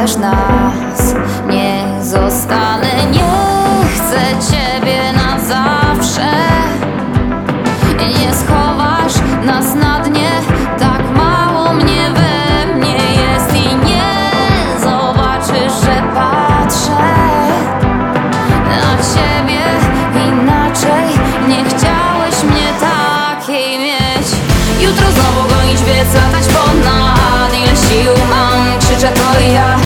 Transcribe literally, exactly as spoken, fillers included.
chcesz nas, nie zostanę. Nie chcę ciebie na zawsze. Nie schowasz nas na dnie, tak mało mnie we mnie jest. I nie zobaczysz, że patrzę na ciebie inaczej. Nie chciałeś mnie takiej mieć. Jutro znowu gonić biec, latać ponad. Ile sił mam, krzyczę to ja.